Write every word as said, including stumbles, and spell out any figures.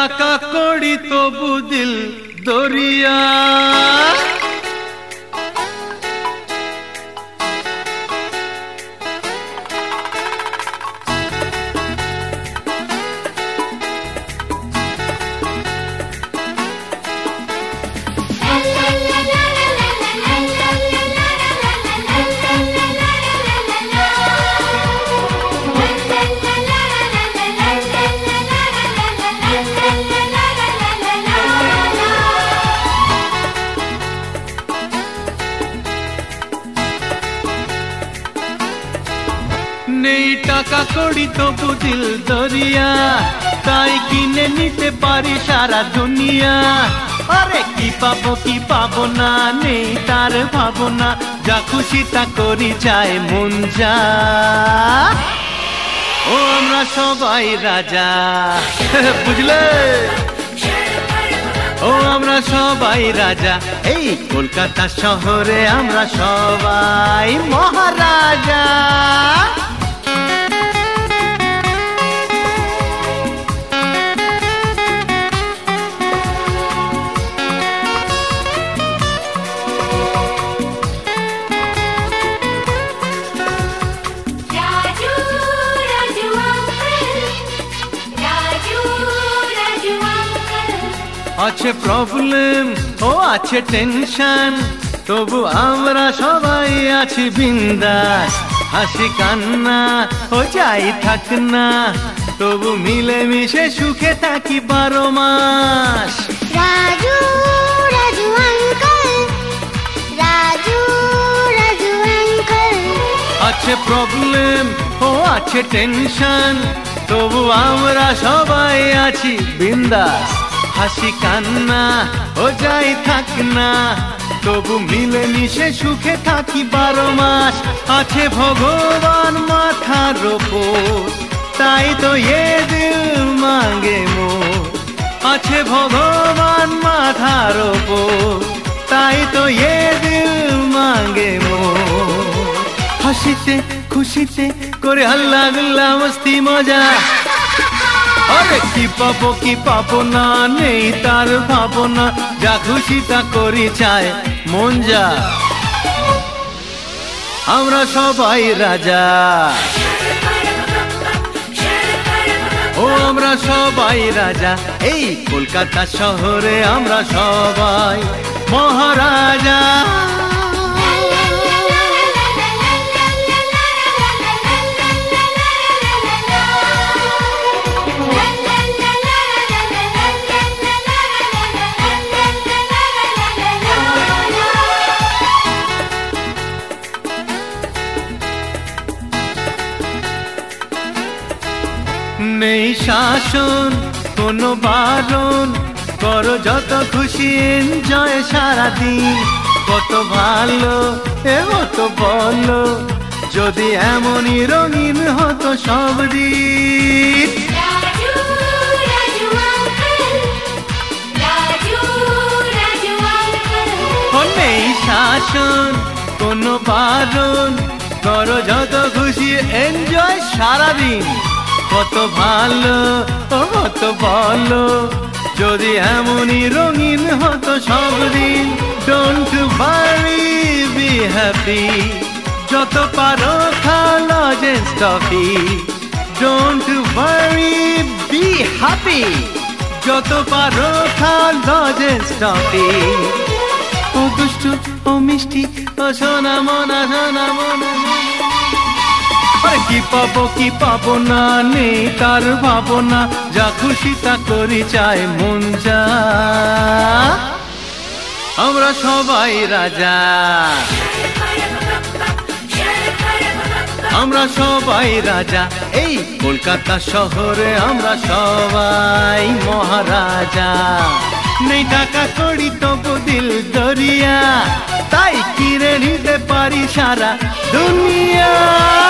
টাকা কড়ি তবু দিল দরিয়া। নেই টাকা কড়ি তবু দিল দরিয়া, তাই কিনে নিতে পারি সারা দুনিয়া। আরে কি পাবো কি পাবো না নেই তার ভাবনা, যা খুশি তা করি চাই মন যা। ও আমরা সবাই রাজা, বুঝলে? ও আমরা সবাই রাজা, এই কলকাতা শহরে আমরা সবাই মহারাজা। আছে প্রবলেম ও আছে টেনশন, তবু আমরা সবাই আছি বিন্দাস। হাসি কান্না ও যাই থাক না, তবু মিলে মিশে সুখে থাকি বারো মাস। Raju Raju uncle, Raju Raju uncle. আছে প্রবলেম ও আছে টেনশন, তবু আমরা সবাই আছি বিন্দাস। হাসি কান্না ও যাই থাক না, তবু মিলে মিশে সুখে থাকি বারো মাস। আছে ভগবান মাথার ওপর, তাই তো এ দিল মাঙ্গে মোর। আছে ভগবান মাথার ওপর, তাই তো এ দিল মাঙ্গে মোর। হাসিতে খুশিতে করে আল্লাহ গুল্লা মস্তি মজা। আরে কি পাবো কি পাবো না নেই তার ভাবনা, যা খুশি তা করি চায় মন যা। আমরা সবাই রাজা, ও আমরা সবাই রাজা, এই কলকাতা শহরে আমরা সবাই মহারাজা। নেই শাসন কোনো বারণ, করো যত খুশি এনজয় সারাদিন। কত ভালো এ হতো বলো, যদি এমনই রঙিন হতো সব দিন। নেই শাসন কোনো বারণ, করো যত খুশি এনজয় সারাদিন। কত ভালো ও কত বলো, যদি এমনই রঙিন হতো সব দিন। ডোন্ট ওয়ারি বি হ্যাপি, যত পারো খাও lozenges toffee. Don't worry be happy, যত পারো খাও লজেন্স টফি। ও দুষ্টু ও মিষ্টি ও সোনা মনা সোনা মনা। কি পাবো কি পাবো না নেই তার ভাবনা, যা খুশি তা করি চাই মন যা। আমরা সবাই রাজা, আমরা সবাই রাজা, এই কলকাতা শহরে আমরা সবাই মহারাজা। নেই টাকা কড়ি তবু দিল দরিয়া, তাই কিনে নিতে পারি সারা দুনিয়া।